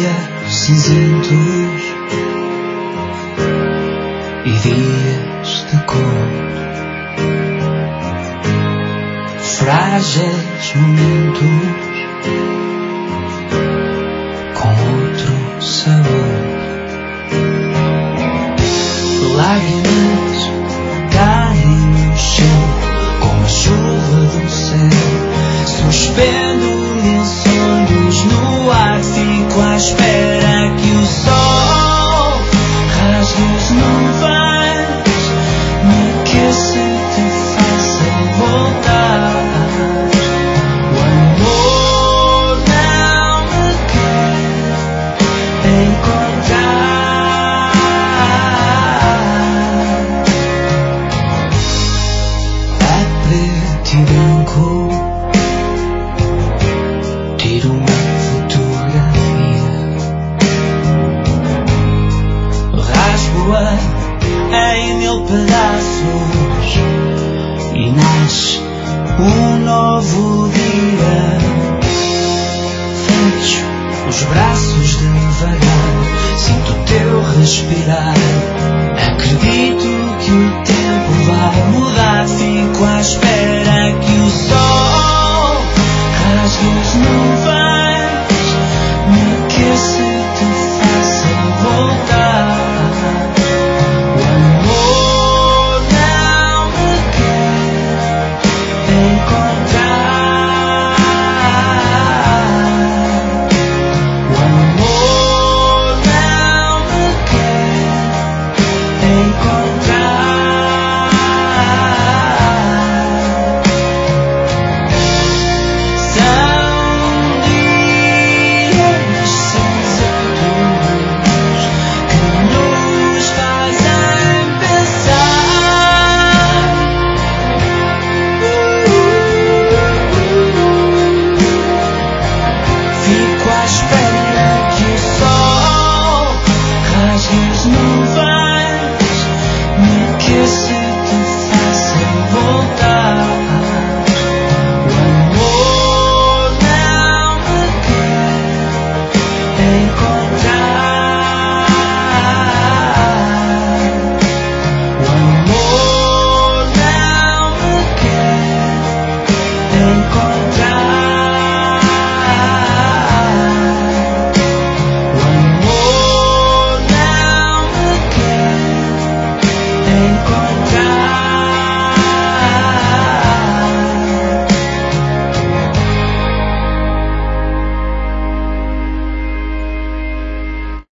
dias cinzentos e dias de cor, frágeis momentos com outro sabor, lágrimas caem no chão como a chuva do céu, suspendo-me em sonhos no ar, fico à espera que o sol rasgue as nuvens, me aqueça e te faça voltar. O amor não me quer encontrar. É preto e branco, tiro uma fotografia, rasgo-a em mil pedaços e nasce um novo dia. Fecho os braços devagar, sinto o teu respirar.